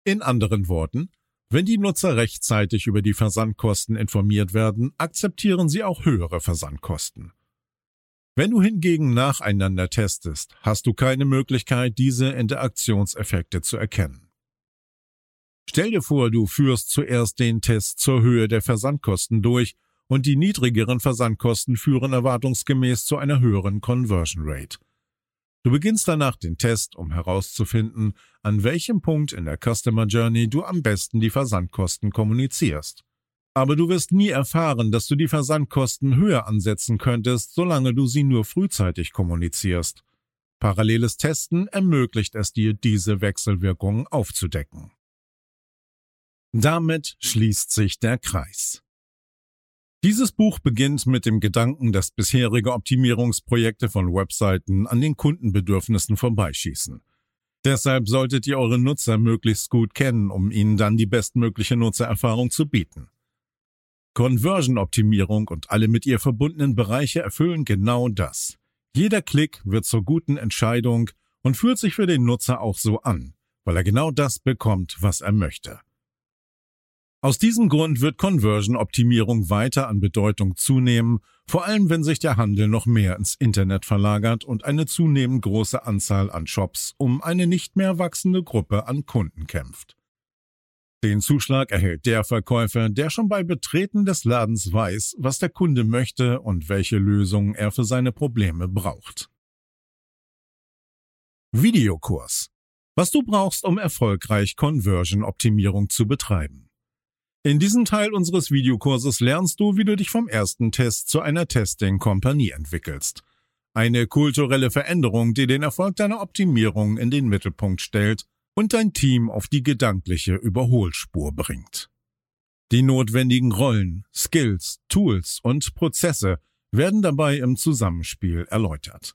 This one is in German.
In anderen Worten, wenn die Nutzer rechtzeitig über die Versandkosten informiert werden, akzeptieren sie auch höhere Versandkosten. Wenn du hingegen nacheinander testest, hast du keine Möglichkeit, diese Interaktionseffekte zu erkennen. Stell dir vor, du führst zuerst den Test zur Höhe der Versandkosten durch und die niedrigeren Versandkosten führen erwartungsgemäß zu einer höheren Conversion Rate. Du beginnst danach den Test, um herauszufinden, an welchem Punkt in der Customer Journey du am besten die Versandkosten kommunizierst. Aber du wirst nie erfahren, dass du die Versandkosten höher ansetzen könntest, solange du sie nur frühzeitig kommunizierst. Paralleles Testen ermöglicht es dir, diese Wechselwirkungen aufzudecken. Damit schließt sich der Kreis. Dieses Buch beginnt mit dem Gedanken, dass bisherige Optimierungsprojekte von Webseiten an den Kundenbedürfnissen vorbeischießen. Deshalb solltet ihr eure Nutzer möglichst gut kennen, um ihnen dann die bestmögliche Nutzererfahrung zu bieten. Conversion-Optimierung und alle mit ihr verbundenen Bereiche erfüllen genau das. Jeder Klick wird zur guten Entscheidung und fühlt sich für den Nutzer auch so an, weil er genau das bekommt, was er möchte. Aus diesem Grund wird Conversion-Optimierung weiter an Bedeutung zunehmen, vor allem wenn sich der Handel noch mehr ins Internet verlagert und eine zunehmend große Anzahl an Shops um eine nicht mehr wachsende Gruppe an Kunden kämpft. Den Zuschlag erhält der Verkäufer, der schon bei Betreten des Ladens weiß, was der Kunde möchte und welche Lösungen er für seine Probleme braucht. Videokurs: Was du brauchst, um erfolgreich Conversion-Optimierung zu betreiben. In diesem Teil unseres Videokurses lernst du, wie du dich vom ersten Test zu einer Testing-Kompanie entwickelst. Eine kulturelle Veränderung, die den Erfolg deiner Optimierung in den Mittelpunkt stellt und dein Team auf die gedankliche Überholspur bringt. Die notwendigen Rollen, Skills, Tools und Prozesse werden dabei im Zusammenspiel erläutert.